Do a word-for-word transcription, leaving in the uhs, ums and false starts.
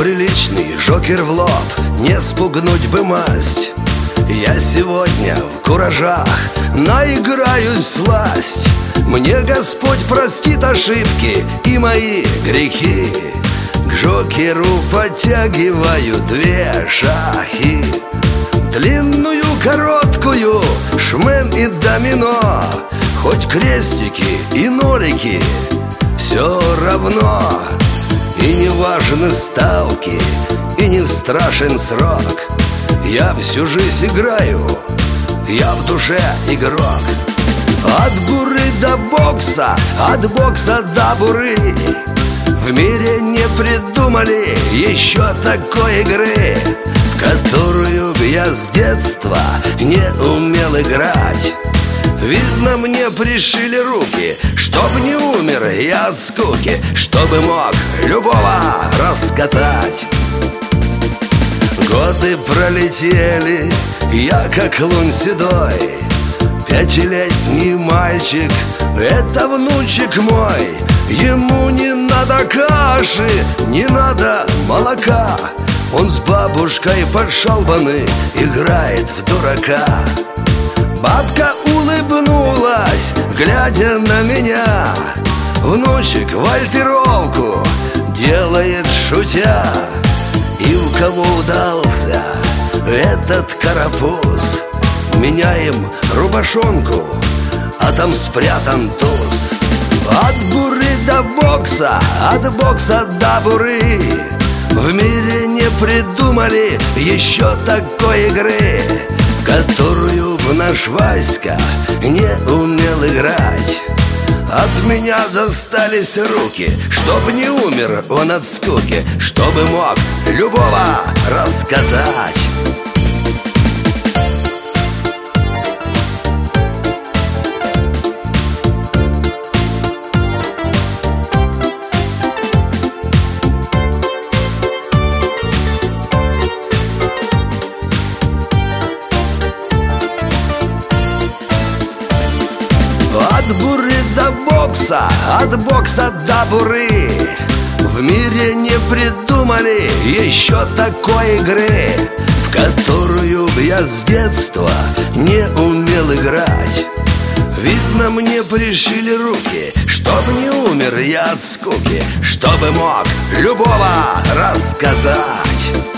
приличный жокер в лоб, не спугнуть бы масть. Я сегодня в куражах наиграюсь всласть. Мне Господь простит ошибки и мои грехи. К жокеру подтягиваю две шахи: длинную, короткую, шмен и домино. Хоть крестики и нолики, все равно. И не важны ставки, и не страшен срок. Я всю жизнь играю, я в душе игрок. От буры до бокса, от бокса до буры. В мире не придумали еще такой игры, в которую б я с детства не умел играть. Видно, мне пришили руки, чтоб не умер я от скуки, чтобы мог любого раскатать. Годы пролетели, я как лунь седой. Пятилетний мальчик, это внучек мой. Ему не надо каши, не надо молока. Он с бабушкой под шалбаны играет в дурака. Бабка улыбнулась, глядя на меня. Внучек вальтировку делает шутя. И у кого удался этот карапуз, меняем рубашонку, а там спрятан туз. От буры до бокса, от бокса до буры. В мире не придумали еще такой игры, которую б наш Васька не умел играть. От меня достались руки, чтоб не умер он от скуки, чтобы мог любого раскатать. От буры до бокса, от бокса до буры. В мире не придумали еще такой игры, в которую б я с детства не умел играть. Видно, мне пришили руки, чтоб не умер я от скуки, чтобы мог любого раскатать.